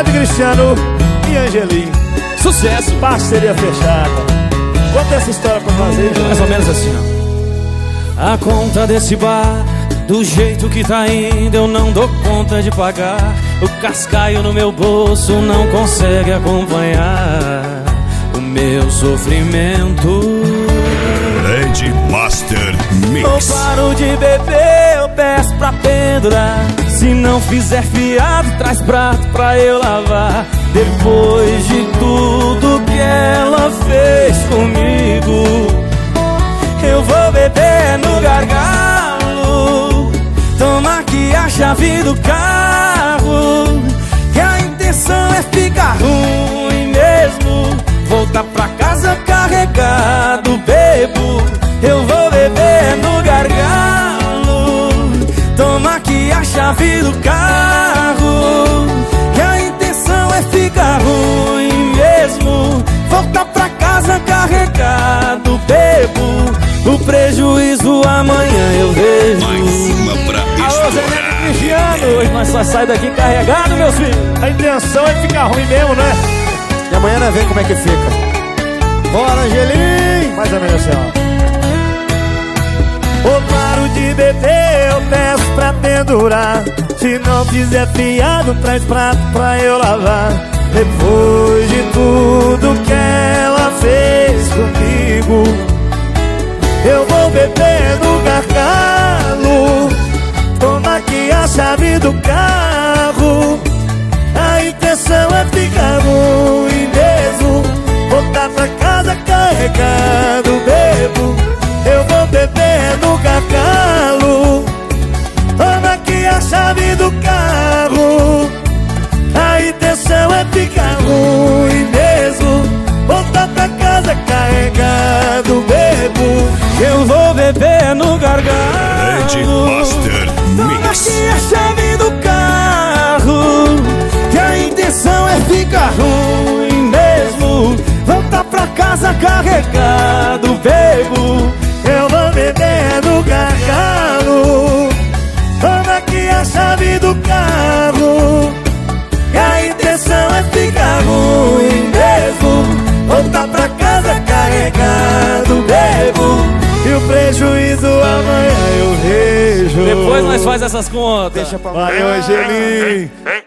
Grande Cristiano e Angelim. Sucesso. Parceria fechada. Conta essa história pra fazer, gente. Mais ou menos assim, ó. A conta desse bar, do jeito que tá indo, eu não dou conta de pagar. O cascaio no meu bolso não consegue acompanhar o meu sofrimento. Grande Master Mix. Eu paro de beber, eu peço pra pendurar. Se não fizer fiado, traz prato pra eu lavar. Depois de tudo que ela fez comigo, eu vou beber no gargalo. Toma aqui a chave do carro, que a intenção é ficar ruim mesmo. Voltar pra casa carregado, bebo. Eu vou beber no gargalo. Toma aqui a chave do carro, que a intenção é ficar ruim mesmo. Voltar pra casa carregado, bebo. O prejuízo amanhã eu vejo. Mais uma pra Alô, Zé Neto e Cristiano. Hoje nós só sai daqui carregado, meus filhos. A intenção é ficar ruim mesmo, né? E amanhã nós vemos como é que fica. Bora, Angelim! Mais ou menos assim, ó. Eu paro de beber, eu peço pra pendurar. Se não fizer fiado, traz prato pra eu lavar. Depois de tudo que ela fez comigo, eu vou beber no gargalo. Toma aqui a chave do carro, a intenção é ficar ruim mesmo. Voltar pra casa carregado, bebo. Eu vou beber no gargalo. Toma aqui a chave do carro, a intenção é ficar ruim mesmo. Voltar pra casa carregado, bebo. Eu vou beber no gargalo. Grande Master Toma Mix. aqui a chave do carro, que a intenção é ficar ruim mesmo. Voltar pra casa carregado, bebo. Eu vou beber no gargalo. Toma aqui a chave do carro, que a intenção é ficar ruim mesmo. Voltar pra casa carregado, bebo. E o prejuízo amanhã eu vejo. Depois nós faz essas contas. Deixa pra Valeu, Angelim.